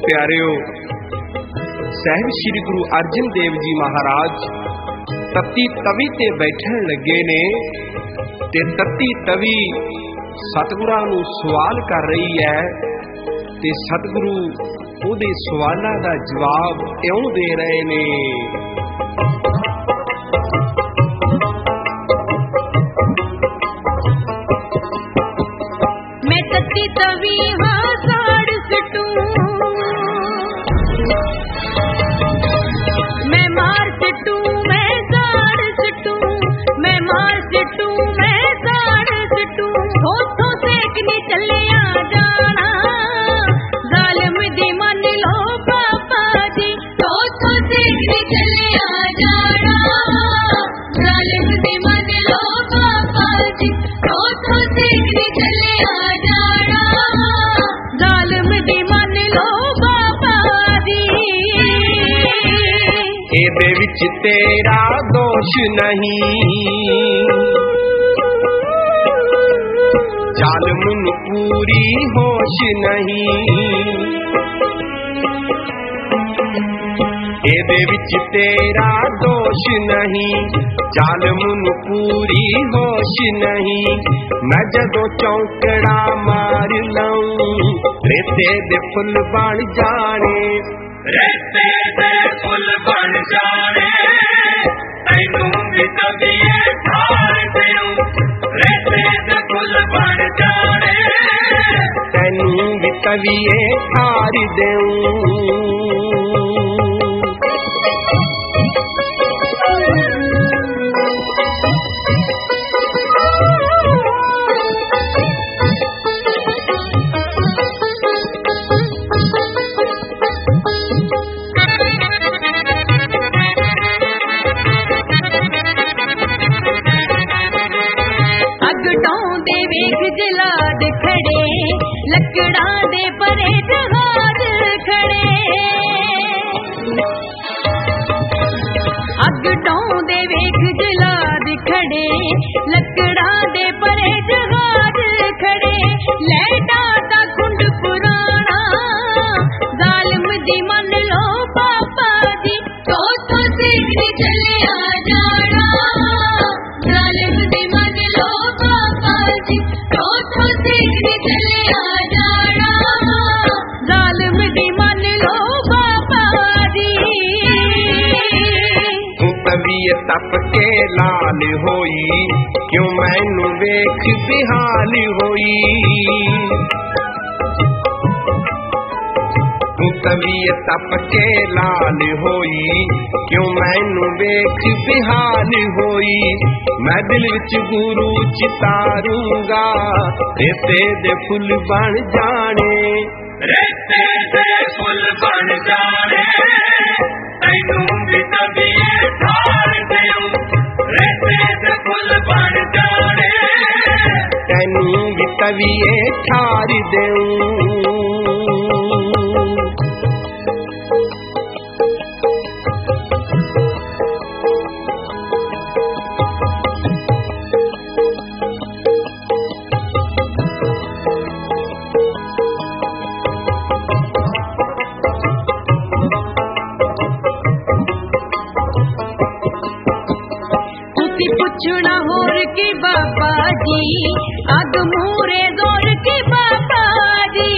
प्यारिओ, साहिब श्री गुरु अर्जन देव जी महाराज तत्ती तवी ते बैठन लगे ने ते तत्ती तवी सतगुरां नूं सवाल कर रही है ते सतगुरु उहदे सवालां दा जवाब इउं दे रहे ने। मैं तत्ती तवी हाँ साड़ सटूं, मैं मार सटूं, मैं साड़ सटूं, मैं मार सटूं, मैं साड़ सटूं, होठों सेक नी चलिया जाना, जालिम दी मन लो पापा जी, होठों सेक नी चलिया जाना, जालिम दी मन लो पापा जी, होठों सेक नी चलिया जाना, जालिम दी मन लो पापा जी। एदे विच तेरा दोष नहीं, जालिम नूं पूरी होश नहीं, एदे विच तेरा दोष नहीं, जालिम नूं पूरी होश नहीं। मैं जदों चौंकड़ा मार लऊं रेते दे फुल बन जाने, रेते दे फुल बन जाने, तैनूं भी तवीए ठार देऊं, रेते दे फुल बन जाने, तैनूं भी तवीए ठार देऊं। जलाद खड़े लकड़ा दे परे जहाज खड़े, अग टोंदे वेख जलाद खड़े लकड़ा दे परे जहाज खड़े, लैटा दा कुंड पुराना, जालिम दी मन लो पापा जी, तो सीख चलिया जाना, जालिम दी मन लो पापा जी, चलिया जाना, जालिम दी मन लो पापा जी। तबीयत तप के लाल होई, क्यों मैनू वेख बेहाल होई, तबीयत तप के लाल होई, क्यों मैनू वेख बेहाल होई। मैं दिल विच गुरु चितारूंगा, रेते दे फुल बन जाने, रेते दे फुल बन जाने, तैनूं भी तवीए ठार देऊं, रेते दे फुल बन जाने, तैनूं भी तवीए ठार देऊं। पुछना होर की बाबा जी, अग मूरे जोर की बाबा जी,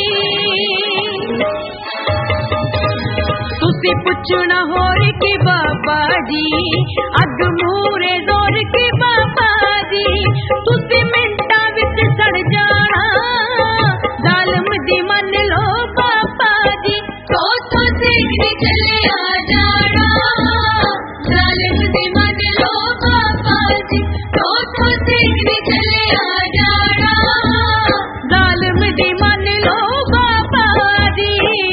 तुसी पुछना होर की बाबा जी, अग मूरे जोर की बाबा जी, तुसी मिंटा विच सड़ जाना, जालिम दी मन लो पापा जी, तो सीख चलिया जाना, जालिम दी मन लो पापा जी, तो सीख चलिया जाना, जालिम दी मन लो पापा जी।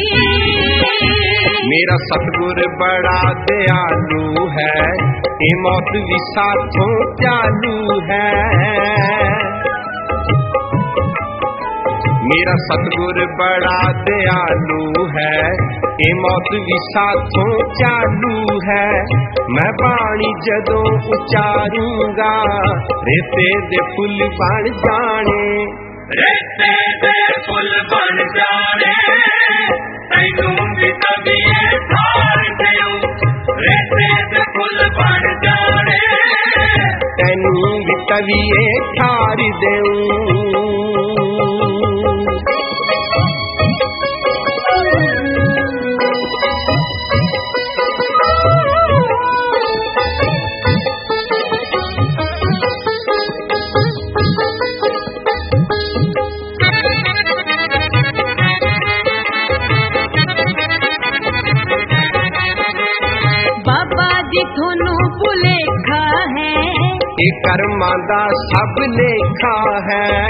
मेरा सतगुर बड़ा दयालु है, ए मौत भी साथों चालू है, मेरा सतगुर बड़ा दयालु है, ए मौत भी साथों चालू है। मैं बाणी जदों उचारूंगा, रेते दे फुल बन जाने, रेते दे फुल बन जाने, ਤੈਨੂੰ ਵੀ ਤਵੀਏ ਠਾਰ ਦਿਉ ਰਹਿਤੇ ਤੇ ਫੁੱਲ ਬਣ ਜਾਣੇ ਤੈਨੂੰ ਵੀ ਤਵੀਏ ਠਾਰ ਦੇਉ ਤੁਹਾਨੂੰ ਭੁਲੇਖਾ ਹੈ ਇਹ ਕਰਮਾਂ ਦਾ ਸਭ ਲੇਖਾ ਹੈ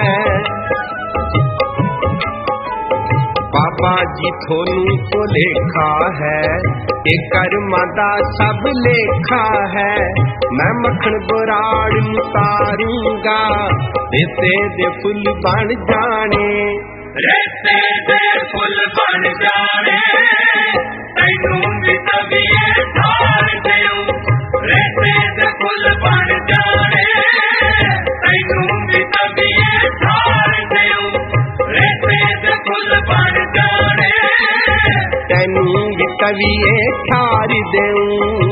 ਬਾਬਾ ਜੀ ਤੁਹਾਨੂੰ ਭੁਲੇਖਾ ਹੈ ਇਹ ਕਰਮਾਂ ਦਾ ਸਭ ਲੇਖਾ ਹੈ ਮੈਂ ਮੱਖਣ ਬਰਾੜ ਨੂੰ ਤਾਰੂੰਗਾ ਰੇਤੇ ਦੇ ਫੁੱਲ ਬਣ ਜਾਣੇ ਰੇਤੇ ਦੇ ਫੁੱਲ ਬਣ ਜਾਣੇ ਤੈਨੂੰ ਵੀ ਤਵੀਏ ਠਾਰ ਦਿਉ ਰਹਿਤੇ ਤੇ ਫੁੱਲ ਬਣ ਜਾਣੇ ਤੈਨੂੰ ਵੀ ਤਵੀਏ ਠਾਰ ਦਿਉ ਰਹਿਤੇ ਤੇ ਫੁੱਲ ਬਣ ਜਾਣੇ ਤੈਨੂੰ ਵੀ ਤਵੀਏ ਠਾਰ ਦੇਉ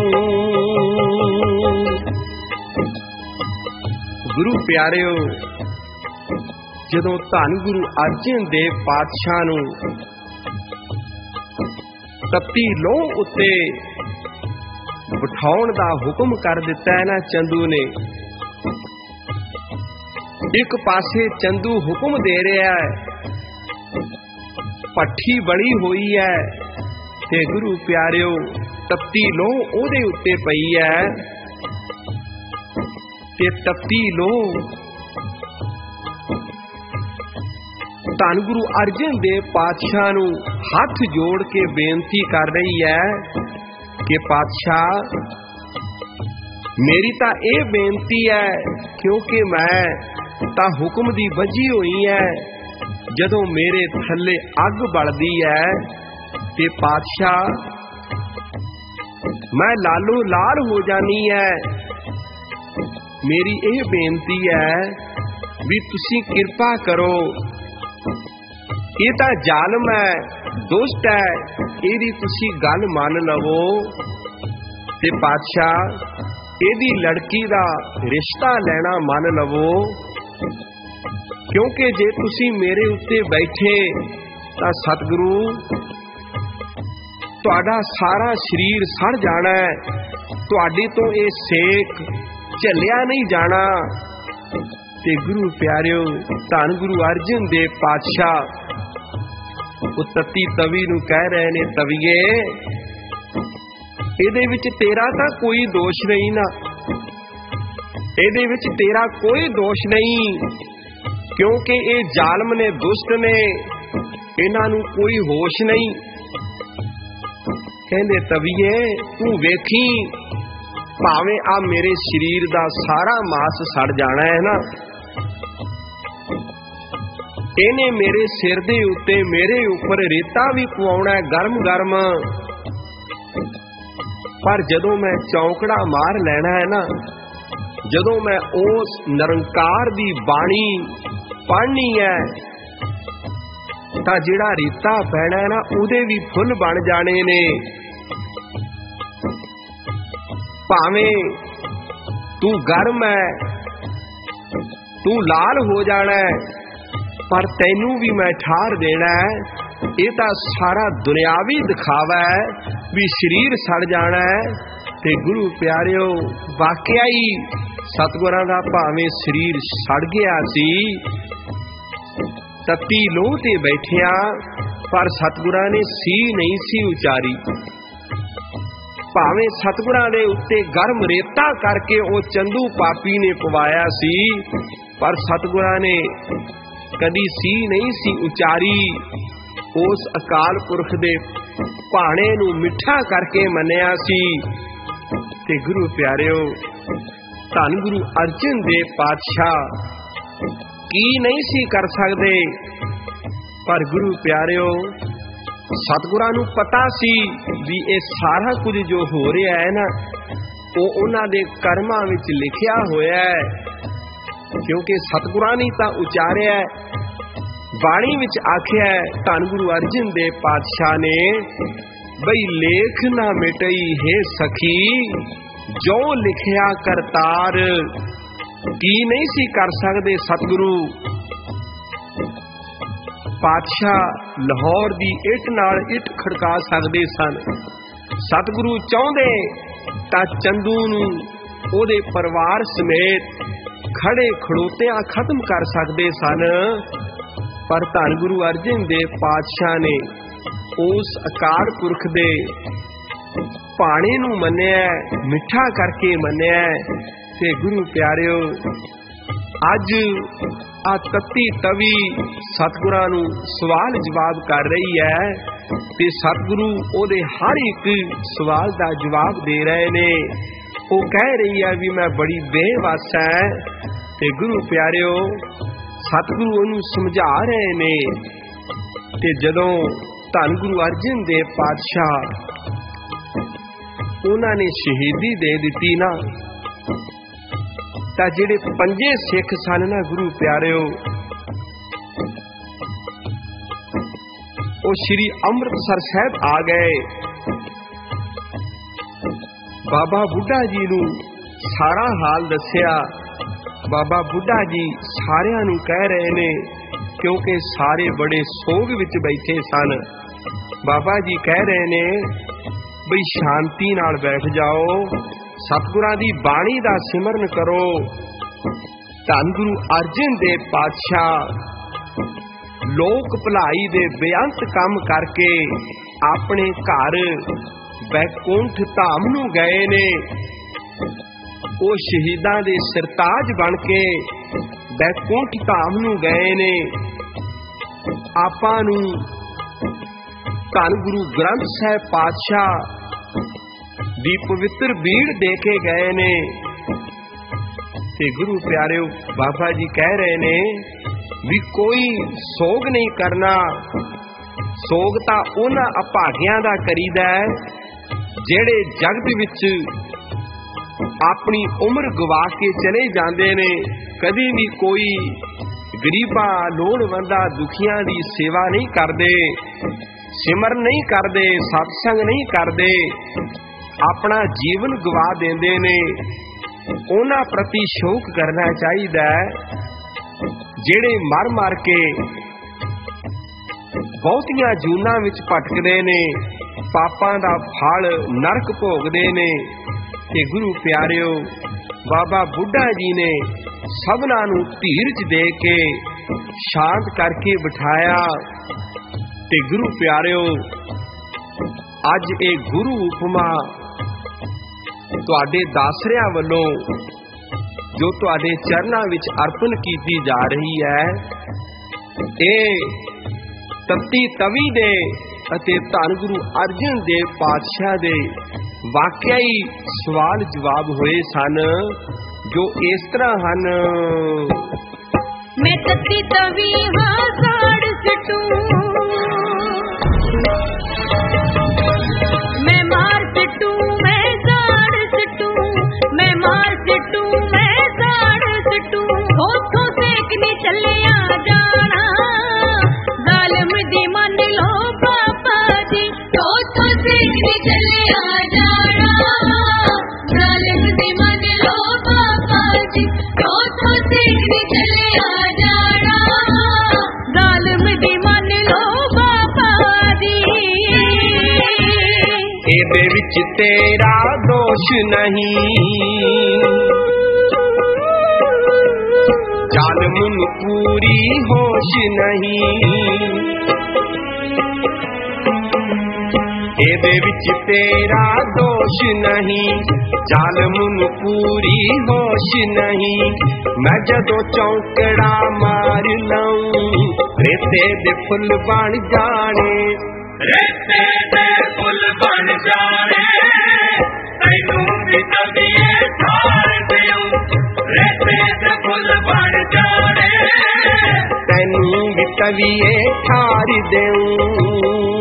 ਗੁਰੂ ਪਿਆਰਿਓ ਜਦੋਂ ਧੰਨ ਗੁਰੂ ਅਰਜਨ ਦੇਵ ਪਾਤਸ਼ਾਹ ਨੂੰ ਤਪਤੀ ਲੋਹ ਉੱਤੇ ਬਿਠਾਉਣ ਦਾ ਹੁਕਮ ਕਰ ਦਿੱਤਾ ਹੈ ਨਾ ਚੰਦੂ ਨੇ ਇੱਕ ਪਾਸੇ ਚੰਦੂ ਹੁਕਮ ਦੇ ਰਿਹਾ ਹੈ ਪੱਠੀ ਬਣੀ ਹੋਈ ਹੈ ਤੇ ਗੁਰੂ ਪਿਆਰਿਓ ਤਪਤੀ ਲੋਹ ਉਹਦੇ ਉੱਤੇ ਪਈ ਹੈ ਤੇ ਤਪਤੀ ਲੋਹ ਧੰਨ ਗੁਰੂ ਅਰਜਨ ਦੇਵ ਪਾਤਸ਼ਾਹ ਨੂੰ ਹੱਥ ਜੋੜ ਕੇ ਬੇਨਤੀ ਕਰ ਰਹੀ ਹੈ ਕਿ ਪਾਤਸ਼ਾਹ ਮੇਰੀ ਤਾਂ ਇਹ ਬੇਨਤੀ ਹੈ ਕਿਉਂਕਿ ਮੈਂ ਤਾਂ ਹੁਕਮ ਦੀ ਵੱਜੀ ਹੋਈ ਹੈ ਜਦੋਂ ਮੇਰੇ ਥੱਲੇ ਅੱਗ ਬਲਦੀ ਹੈ ਤੇ ਪਾਤਸ਼ਾਹ ਮੈਂ ਲਾਲੋ ਲਾਲ ਹੋ ਜਾਨੀ ਹੈ ਮੇਰੀ ਇਹ ਬੇਨਤੀ ਹੈ ਵੀ ਤੁਸੀਂ ਕਿਰਪਾ ਕਰੋ ਇਹ ਤਾਂ ਜ਼ਾਲਮ ਹੈ ਦੁਸ਼ਟ ਹੈ ਇਹਦੀ ਤੁਸੀਂ ਗੱਲ ਮੰਨ ਲਵੋ ਤੇ ਪਾਤਸ਼ਾਹ ਇਹਦੀ ਲੜਕੀ ਦਾ ਰਿਸ਼ਤਾ ਲੈਣਾ ਮੰਨ ਲਵੋ ਕਿਉਂਕਿ ਜੇ ਤੁਸੀਂ ਮੇਰੇ ਉੱਤੇ ਬੈਠੇ ਤਾਂ ਸਤਿਗੁਰੂ ਤੁਹਾਡਾ ਸਾਰਾ ਸਰੀਰ ਸੜ ਜਾਣਾ ਤੁਹਾਡੇ ਤੋਂ ਇਹ ਸੇਕ ਝੱਲਿਆ ਨਹੀਂ ਜਾਣਾ ਤੇ ਗੁਰੂ ਪਿਆਰਿਓ ਧੰਨ ਗੁਰੂ ਅਰਜਨ ਦੇਵ ਪਾਤਸ਼ਾਹ ਉਹ ਤਤੀ ਤਵੀ ਨੂੰ ਕਹਿ ਰਹੇ ਨੇ ਤਵੀਏ ਇਹਦੇ ਵਿੱਚ ਤੇਰਾ ਤਾਂ ਕੋਈ ਦੋਸ਼ ਨਹੀਂ ਨਾ ਇਹਦੇ ਵਿੱਚ ਤੇਰਾ ਕੋਈ ਦੋਸ਼ ਨਹੀਂ ਕਿਉਂਕਿ ਇਹ ਜ਼ਾਲਮ ਨੇ ਦੁਸ਼ਟ ਨੇ ਇਹਨਾਂ ਨੂੰ ਕੋਈ ਹੋਸ਼ ਨਹੀਂ ਕਹਿੰਦੇ ਤਵੀਏ ਤੂੰ ਵੇਖੀ ਭਾਵੇਂ ਆ ਮੇਰੇ ਸਰੀਰ ਦਾ ਸਾਰਾ ਮਾਸ ਸੜ ਜਾਣਾ ਹੈ ਨਾ ਇਹਨੇ ਮੇਰੇ ਸਿਰ ਦੇ ਉੱਤੇ ਮੇਰੇ ਉੱਪਰ ਰੇਤਾ ਵੀ ਪਵਾਉਣਾ ਹੈ ਗਰਮ ਗਰਮ ਪਰ ਜਦੋਂ ਮੈਂ ਚੌਂਕੜਾ ਮਾਰ ਲੈਣਾ ਹੈ ਨਾ ਜਦੋਂ ਮੈਂ ਉਸ ਨਿਰੰਕਾਰ ਦੀ ਬਾਣੀ ਪੜ੍ਹਨੀ ਹੈ ਤਾਂ ਜਿਹੜਾ ਰੇਤਾ ਪੈਣਾ ਹੈ ਨਾ ਉਹਦੇ ਵੀ ਫੁੱਲ ਬਣ ਜਾਣੇ ਨੇ ਭਾਵੇਂ ਤੂੰ ਗਰਮ ਹੈ ਤੂੰ ਲਾਲ ਹੋ ਜਾਣਾ ਹੈ ਪਰ ਤੈਨੂੰ ਵੀ ਮੈਂ ਠਾਰ ਦੇਣਾ ਹੈ ਇਹ ਤਾਂ ਸਾਰਾ ਦੁਨਿਆਵੀ ਦਿਖਾਵਾ ਹੈ ਵੀ ਸਰੀਰ ਸੜ ਜਾਣਾ ਹੈ ਤੇ ਗੁਰੂ ਪਿਆਰਿਓ ਵਾਕਿਆ ਹੀ ਸਤਿਗੁਰਾਂ ਦਾ ਭਾਵੇਂ ਸਰੀਰ ਸੜ ਗਿਆ ਸੀ ਤਤੀ ਲੋਹ ਤੇ ਬੈਠਿਆ ਪਰ ਸਤਿਗੁਰਾਂ ਨੇ ਸੀ ਨਹੀਂ ਸੀ ਉਚਾਰੀ ਭਾਵੇਂ ਸਤਿਗੁਰਾਂ ਦੇ ਉੱਤੇ ਗਰਮ ਰੇਤਾ ਕਰਕੇ ਉਹ ਚੰਦੂ ਪਾਪੀ ਨੇ ਪਵਾਇਆ ਸੀ ਪਰ ਸਤਿਗੁਰਾਂ ਨੇ ਕਦੀ ਸੀ ਨਹੀਂ ਸੀ ਉਚਾਰੀ ਉਸ ਅਕਾਲ ਪੁਰਖ ਦੇ ਭਾਣੇ ਨੂੰ ਮਿੱਠਾ ਕਰਕੇ ਮੰਨਿਆ ਸੀ ਤੇ ਗੁਰੂ ਪਿਆਰਿਓ ਧੰਨ ਗੁਰੂ ਅਰਜਨ ਦੇਵ ਪਾਤਸ਼ਾਹ ਕੀ ਨਹੀਂ ਸੀ ਕਰ ਸਕਦੇ ਪਰ ਗੁਰੂ ਪਿਆਰਿਓ ਸਤਿਗੁਰਾਂ ਨੂੰ ਪਤਾ ਸੀ ਵੀ ਇਹ ਸਾਰਾ ਕੁਝ ਜੋ ਹੋ ਰਿਹਾ ਹੈ ਨਾ ਉਹ ਉਹਨਾਂ ਦੇ ਕਰਮਾਂ ਵਿੱਚ ਲਿਖਿਆ ਹੋਇਆ ਹੈ ਕਿਉਂਕਿ ਸਤਿਗੁਰਾਂ ਨੇ ਤਾਂ ਉਚਾਰਿਆ ਬਾਣੀ ਵਿੱਚ ਆਖਿਆ ਧੰਨ ਗੁਰੂ ਅਰਜਨ ਦੇਵ ਪਾਤਸ਼ਾਹ ਨੇ, ਬਈ ਲੇਖ ਨਾ ਮਿਟਈ ਹੈ ਸਖੀ, ਜੋ ਲਿਖਿਆ ਕਰਤਾਰ। ਕੀ ਨਹੀਂ ਸੀ ਕਰ ਸਕਦੇ ਸਤਿਗੁਰੂ? ਪਾਤਸ਼ਾਹ ਲਾਹੌਰ ਦੀ ਇੱਟ ਨਾਲ ਇੱਟ ਖੜਕਾ ਸਕਦੇ ਸਨ। ਸਤਿਗੁਰੂ ਚਾਹੁੰਦੇ ਤਾਂ ਚੰਦੂ ਨੂੰ ਉਹਦੇ ਪਰਿਵਾਰ ਸਮੇਤ ਖੜੇ ਖੜੋਤਿਆਂ ਖਤਮ ਕਰ ਸਕਦੇ ਸਨ, ਪਰ ਧੰਨ ਗੁਰੂ ਅਰਜਨ ਦੇਵ ਪਾਤਸ਼ਾਹ ਨੇ ਉਸ ਅਕਾਲ ਪੁਰਖ ਦੇ ਭਾਣੇ ਨੂੰ ਮੰਨਿਆ, ਮਿੱਠਾ ਕਰਕੇ ਮੰਨਿਆ। ਤੇ ਗੁਰੂ ਪਿਆਰਿਓ, ਅੱਜ ਆ ਤੱਤੀ ਤਵੀ ਸਤਿਗੁਰਾਂ ਨੂੰ ਸਵਾਲ ਜਵਾਬ ਕਰ ਰਹੀ ਹੈ ਤੇ ਸਤਿਗੁਰੂ ਉਹਦੇ ਹਰ ਇੱਕ ਸਵਾਲ ਦਾ ਜਵਾਬ ਦੇ ਰਹੇ ਨੇ। ਉਹ ਕਹਿ ਰਹੀ ਹੈ ਵੀ ਮੈਂ ਬੜੀ ਬੇਵੱਸ ਹੈ, ਤੇ ਗੁਰੂ ਪਿਆਰਿਓ ਸਤਿਗੁਰੂ ਉਹਨੂੰ ਸਮਝਾ ਰਹੇ ਨੇ। ਤੇ ਜਦੋਂ ਧੰਨ ਗੁਰੂ ਅਰਜਨ ਦੇਵ ਪਾਤਸ਼ਾਹ ਉਹਨਾਂ ਨੇ ਸ਼ਹੀਦੀ ਦੇ ਦਿੱਤੀ ਨਾ, ਤਾਂ ਜਿਹੜੇ ਪੰਜੇ ਸਿੱਖ ਸਨ ਨਾ ਗੁਰੂ ਪਿਆਰਿਓ, ਉਹ ਸ਼੍ਰੀ ਅੰਮ੍ਰਿਤਸਰ ਸਾਹਿਬ ਆ ਗਏ। ਬਾਬਾ ਬੁੱਢਾ ਜੀ ਨੂੰ ਸਾਰਾ ਹਾਲ ਦੱਸਿਆ। ਬਾਬਾ ਬੁੱਢਾ ਜੀ ਸਾਰਿਆਂ ਨੂੰ ਕਹਿ ਰਹੇ ਨੇ, ਕਿਉਂਕਿ ਸਾਰੇ ਬੜੇ ਸੋਗ ਵਿੱਚ ਬੈਠੇ ਸਨ। ਬਾਬਾ ਜੀ ਕਹਿ ਰਹੇ ਨੇ ਬਈ ਸ਼ਾਂਤੀ ਨਾਲ ਬੈਠ ਜਾਓ, ਸਤਿਗੁਰਾਂ ਦੀ ਬਾਣੀ ਦਾ ਸਿਮਰਨ ਕਰੋ। ਧੰਨ ਗੁਰੂ ਅਰਜਨ ਦੇਵ ਪਾਤਸ਼ਾਹ ਲੋਕ ਭਲਾਈ ਦੇ ਬੇਅੰਤ ਕੰਮ ਕਰਕੇ ਆਪਣੇ ਘਰ ਬੈਕੁੰਠ ਧਾਮ ਨੂੰ ਗਏ ਨੇ। ਉਹ ਸ਼ਹੀਦਾਂ ਦੇ ਸਰਤਾਜ ਬਣ ਕੇ ਬੈਕੁੰਠ ਧਾਮ ਨੂੰ ਗਏ ਨੇ। ਆਪਾਂ ਨੂੰ ਧੰਨ ਗੁਰੂ ਗ੍ਰੰਥ ਸਾਹਿਬ ਪਾਤਸ਼ਾਹ ਦੀ ਪਵਿੱਤਰ ਬੀੜ ਦੇ ਕੇ ਗਏ ਨੇ। ਤੇ ਗੁਰੂ ਪਿਆਰਿਓ, ਬਾਬਾ ਜੀ ਕਹਿ ਰਹੇ ਨੇ ਵੀ ਕੋਈ ਸੋਗ ਨਹੀਂ ਕਰਨਾ। ਸੋਗ ਤਾਂ ਉਹਨਾਂ ਅਭਾਗਿਆਂ ਦਾ ਕਰੀਦਾ ਜਿਹੜੇ ਜਗਤ ਵਿੱਚ ਆਪਣੀ ਉਮਰ ਗਵਾ ਕੇ ਚਲੇ ਜਾਂਦੇ ਨੇ। ਕਦੀ ਵੀ ਕੋਈ ਗਰੀਬਾਂ, ਲੋੜਵੰਦਾਂ, ਦੁਖੀਆਂ ਦੀ ਸੇਵਾ ਨਹੀਂ ਕਰਦੇ, ਸਿਮਰਨ ਨਹੀਂ ਕਰਦੇ, ਸਤਸੰਗ ਨਹੀਂ ਕਰਦੇ, ਆਪਣਾ ਜੀਵਨ ਗਵਾ ਦਿੰਦੇ ਨੇ। ਉਹਨਾਂ ਪ੍ਰਤੀ ਸ਼ੋਕ ਕਰਨਾ ਚਾਹੀਦਾ ਜਿਹੜੇ ਮਰ ਮਰ ਕੇ ਬਹੁਤੀਆਂ ਜੂਨਾਂ ਵਿੱਚ ਭਟਕਦੇ ਨੇ, ਪਾਪਾਂ ਦਾ ਫਲ ਨਰਕ ਭੋਗਦੇ ਨੇ। ਤੇ ਗੁਰੂ ਪਿਆਰਿਓ, ਬਾਬਾ ਬੁੱਢਾ ਜੀ ਨੇ ਸਭਨਾਂ ਨੂੰ ਧੀਰਜ ਦੇ ਕੇ ਸ਼ਾਂਤ ਕਰਕੇ ਬਿਠਾਇਆ। ਤੇ ਗੁਰੂ ਪਿਆਰਿਓ, ਅੱਜ ਇਹ ਗੁਰੂ ਉਪਮਾ ਤੁਹਾਡੇ ਦਾਸਰਿਆਂ ਵੱਲੋਂ ਜੋ ਤੁਹਾਡੇ ਚਰਨਾਂ ਵਿੱਚ ਅਰਪਣ ਕੀਤੀ ਜਾ ਰਹੀ ਹੈ, ਇਹ ਤੱਤੀ ਤਵੀ ਦੇ ਅਤੇ ਧੰਨ ਗੁਰੂ ਅਰਜਨ ਦੇਵ ਪਾਤਸ਼ਾਹ ਦੇ ਵਾਕਿਆ ਹੀ ਸਵਾਲ ਜਵਾਬ ਹੋਏ ਸਨ, ਜੋ ਇਸ ਤਰ੍ਹਾਂ ਹਨ। ਮੈਂ ਤੱਤੀ ਤਵੀ ਹਾਂ ਸਾੜ ਸਟੂ, ਮੈਂ ਮਾਰ ਸਟੂ, ਮੈਂ ਸਾੜ ਸਟੂ, ਮੈਂ ਮਾਰ ਸਟੂ, ਮੈਂ ਸਾੜ ਸਟੂ। ਹੋਠੋਂ ਸੇਕ ਨੀ ਚੱਲਿਆ ਜਾਣਾ, ਜ਼ਾਲਮ ਦੀ ਮੰਨ ਲੋ ਬਾਬਾ ਜੀ। ਹੋਠੋਂ ਸੇਕ ਨੀ ਚੱਲਿਆ ਜਾਣਾ, ਜ਼ਾਲਮ ਦੀ ਮੰਨ ਲੋ ਬਾਬਾ ਜੀ। ਹੋਠੋਂ ਸੇਕ ਨੀ ਚੱਲਿਆ ਜਾਣਾ, ਜ਼ਾਲਮ ਦੀ ਮੰਨ ਲੋ ਬਾਬਾ ਜੀ। ਇਹਦੇ ਵਿੱਚ ਤੇਰਾ ਦੋਸ਼ ਨਹੀਂ, ਜ਼ਾਲਮ ਨੂੰ ਪੂਰੀ ਹੋਸ਼ ਨਹੀਂ। ਇਹਦੇ ਵਿੱਚ ਤੇਰਾ ਦੋਸ਼ ਨਹੀਂ, ਜ਼ਾਲਮ ਨੂੰ ਪੂਰੀ ਹੋਸ਼ ਨਹੀਂ। ਮੈਂ ਜਦੋਂ ਚੌਂਕੜਾ ਮਾਰ ਲਊਂ, ਰੇਤੇ ਦੇ ਫੁੱਲ ਬਣ ਜਾਣੇ, ਰੇਤੇ ਦੇ ਫੁੱਲ ਬਣ ਜਾਣੇ। ਤੈਨੂੰ ਵੀ ਤਵੀਏ ਠਾਰ ਦਿਉ, ਰੇਤੇ ਦੇ ਫੁੱਲ ਬਣ ਜਾਣੇ। ਤੈਨੂੰ ਵੀ ਤਵੀਏ ਠਾਰ ਦਿਉ।